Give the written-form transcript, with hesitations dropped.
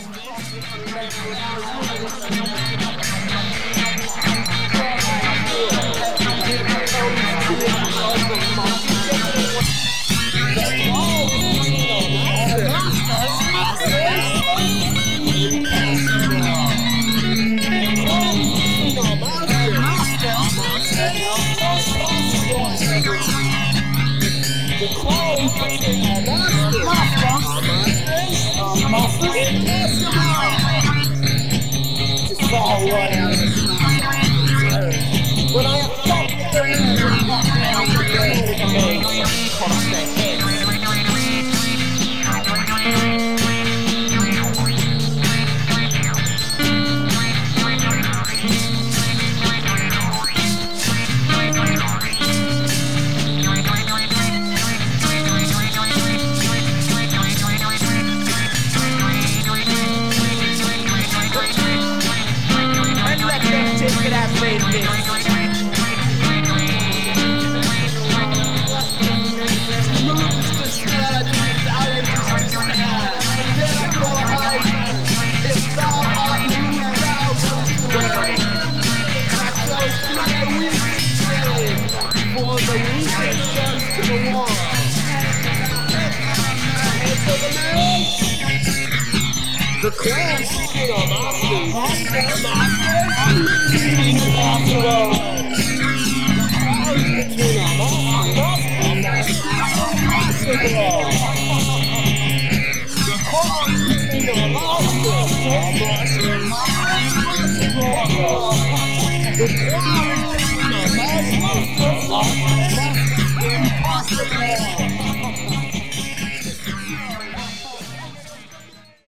When I have stopped the across their heads. And let them take it as made this. The crown sitting on masters. After all, between our masters. The crown between our masters. The crown